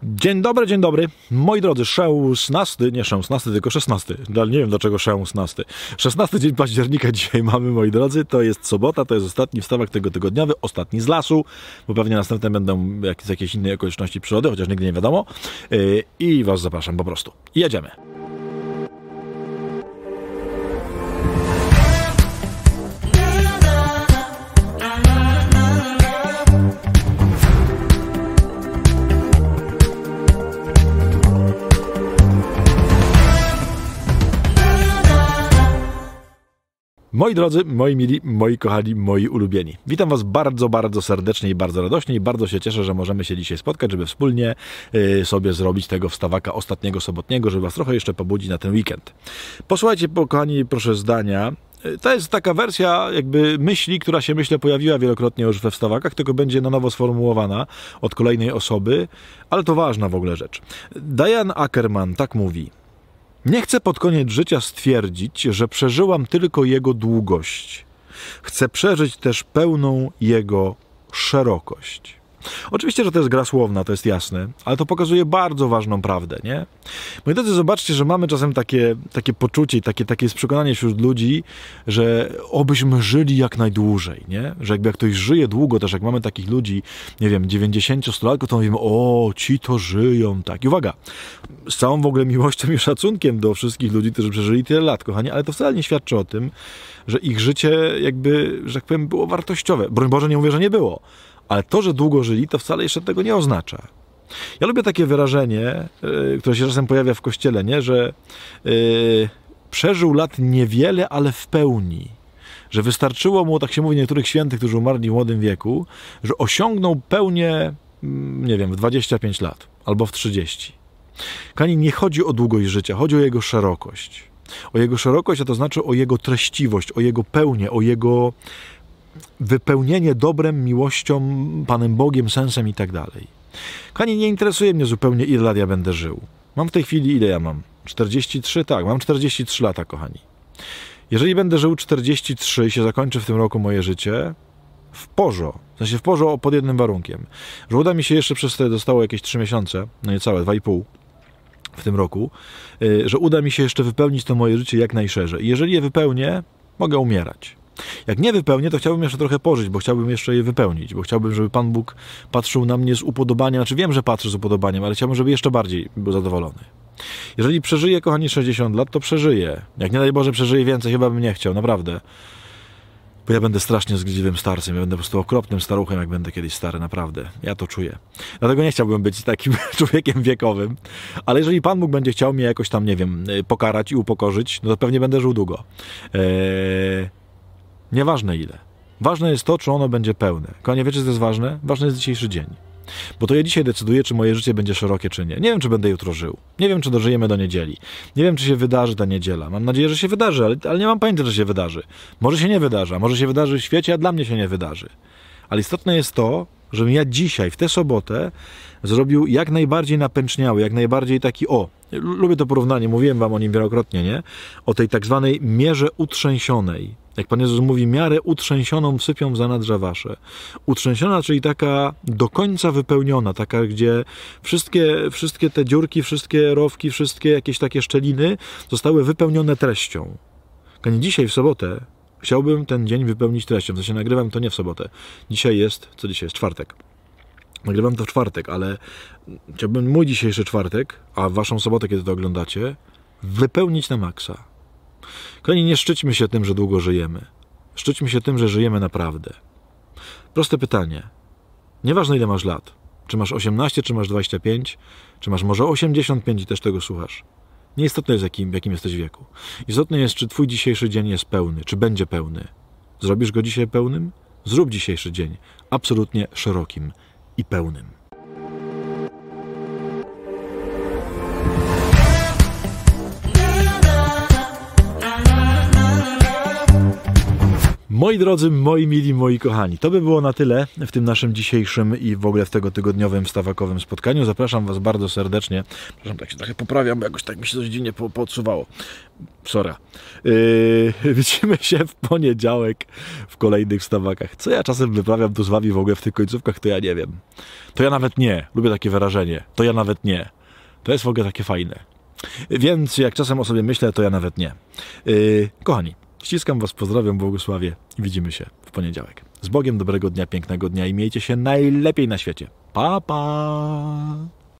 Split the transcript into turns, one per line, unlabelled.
Dzień dobry. Moi drodzy, 16, tylko 16. Nie wiem dlaczego 16. 16 dzień października dzisiaj mamy, moi drodzy. To jest sobota, to jest ostatni wstawak tego tygodniowy, ostatni z lasu, bo pewnie następne będą z jakiejś innej okoliczności przyrody, chociaż nigdy nie wiadomo. I was zapraszam po prostu. Jedziemy. Moi drodzy, moi mili, moi kochani, moi ulubieni. Witam was bardzo, bardzo serdecznie i bardzo radośnie i bardzo się cieszę, że możemy się dzisiaj spotkać, żeby wspólnie sobie zrobić tego wstawaka ostatniego sobotniego, żeby was trochę jeszcze pobudzić na ten weekend. Posłuchajcie, kochani, proszę zdania. To jest taka wersja jakby myśli, która się, myślę, pojawiła wielokrotnie już we wstawakach, tylko będzie na nowo sformułowana od kolejnej osoby, ale to ważna w ogóle rzecz. Diane Ackerman tak mówi. Nie chcę pod koniec życia stwierdzić, że przeżyłam tylko jego długość. Chcę przeżyć też pełną jego szerokość. Oczywiście, że to jest gra słowna, to jest jasne, ale to pokazuje bardzo ważną prawdę, nie? Moi drodzy, zobaczcie, że mamy czasem takie poczucie i takie jest przekonanie wśród ludzi, że obyśmy żyli jak najdłużej, nie? Że jak ktoś żyje długo, też jak mamy takich ludzi, nie wiem, 90-100-latków, to mówimy, o, ci to żyją, tak. I uwaga, z całą w ogóle miłością i szacunkiem do wszystkich ludzi, którzy przeżyli tyle lat, kochani, ale to wcale nie świadczy o tym, że ich życie jakby, że tak powiem, było wartościowe. Broń Boże, nie mówię, że nie było. Ale to, że długo żyli, to wcale jeszcze tego nie oznacza. Ja lubię takie wyrażenie, które się czasem pojawia w kościele, nie? Że przeżył lat niewiele, ale w pełni. Że wystarczyło mu, tak się mówi niektórych świętych, którzy umarli w młodym wieku, że osiągnął pełnię, nie wiem, w 25 lat albo w 30. Kochani, nie chodzi o długość życia, chodzi o jego szerokość. O jego szerokość, a to znaczy o jego treściwość, o jego pełnię, o jego wypełnienie dobrem, miłością, Panem Bogiem, sensem i tak dalej. Kochani, nie interesuje mnie zupełnie, ile lat ja będę żył. Mam w tej chwili, ile ja mam? 43? Tak, mam 43 lata, kochani. Jeżeli będę żył 43 i się zakończy w tym roku moje życie, w porządku. W sensie w porządku pod jednym warunkiem. Że uda mi się jeszcze przez te, zostało jakieś 3 miesiące, no niecałe, 2,5 w tym roku, że uda mi się jeszcze wypełnić to moje życie jak najszerzej. I jeżeli je wypełnię, mogę umierać. Jak nie wypełnię, to chciałbym jeszcze trochę pożyć, bo chciałbym jeszcze je wypełnić, bo chciałbym, żeby Pan Bóg patrzył na mnie z upodobaniem, znaczy wiem, że patrzy z upodobaniem, ale chciałbym, żeby jeszcze bardziej był zadowolony. Jeżeli przeżyję, kochani, 60 lat, to przeżyję. Jak nie daj Boże przeżyję więcej, chyba bym nie chciał, naprawdę. Bo ja będę strasznie zgryźliwym starcem, ja będę po prostu okropnym staruchem, jak będę kiedyś stary, naprawdę. Ja to czuję. Dlatego nie chciałbym być takim człowiekiem wiekowym, ale jeżeli Pan Bóg będzie chciał mnie jakoś tam, nie wiem, pokarać i upokorzyć, no to pewnie będę żył długo. Nieważne ile. Ważne jest to, czy ono będzie pełne. Kochani, wiecie, co to jest ważne? Ważny jest dzisiejszy dzień. Bo to ja dzisiaj decyduję, czy moje życie będzie szerokie, czy nie. Nie wiem, czy będę jutro żył. Nie wiem, czy dożyjemy do niedzieli. Nie wiem, czy się wydarzy ta niedziela. Mam nadzieję, że się wydarzy, ale nie mam pojęcia, że się wydarzy. Może się nie wydarzy, a może się wydarzy w świecie, a dla mnie się nie wydarzy. Ale istotne jest to, żebym ja dzisiaj, w tę sobotę, zrobił jak najbardziej napęczniały, jak najbardziej taki, lubię to porównanie, mówiłem wam o nim wielokrotnie, nie? O tej tak zwanej mierze utrzęsionej. Jak Pan Jezus mówi, miarę utrzęsioną wsypią w zanadrza wasze. Utrzęsiona, czyli taka do końca wypełniona, taka, gdzie wszystkie te dziurki, wszystkie rowki, wszystkie jakieś takie szczeliny zostały wypełnione treścią. Kochani, dzisiaj w sobotę chciałbym ten dzień wypełnić treścią. W sensie nagrywam to nie w sobotę. Dzisiaj jest czwartek. Nagrywam to w czwartek, ale chciałbym mój dzisiejszy czwartek, a waszą sobotę, kiedy to oglądacie, wypełnić na maksa. Kochani, nie szczyćmy się tym, że długo żyjemy. Szczyćmy się tym, że żyjemy naprawdę. Proste pytanie. Nieważne, ile masz lat. Czy masz 18, czy masz 25, czy masz może 85 i też tego słuchasz. Nieistotne jest, w jakim jesteś wieku. Istotne jest, czy twój dzisiejszy dzień jest pełny, czy będzie pełny. Zrobisz go dzisiaj pełnym? Zrób dzisiejszy dzień absolutnie szerokim i pełnym. Moi drodzy, moi mili, moi kochani, to by było na tyle w tym naszym dzisiejszym i w ogóle w tego tygodniowym stawakowym spotkaniu. Zapraszam Was bardzo serdecznie. Przepraszam, tak się trochę poprawiam, bo jakoś tak mi się coś dziwnie podsuwało. Sora. Widzimy się w poniedziałek w kolejnych stawakach. Co ja czasem wyprawiam tu z Wami w ogóle w tych końcówkach, to ja nie wiem. To ja nawet nie. Lubię takie wyrażenie. To ja nawet nie. To jest w ogóle takie fajne. Więc jak czasem o sobie myślę, to ja nawet nie. Kochani, ściskam Was, pozdrawiam, błogosławię i widzimy się w poniedziałek. Z Bogiem, dobrego dnia, pięknego dnia i miejcie się najlepiej na świecie. Pa, pa!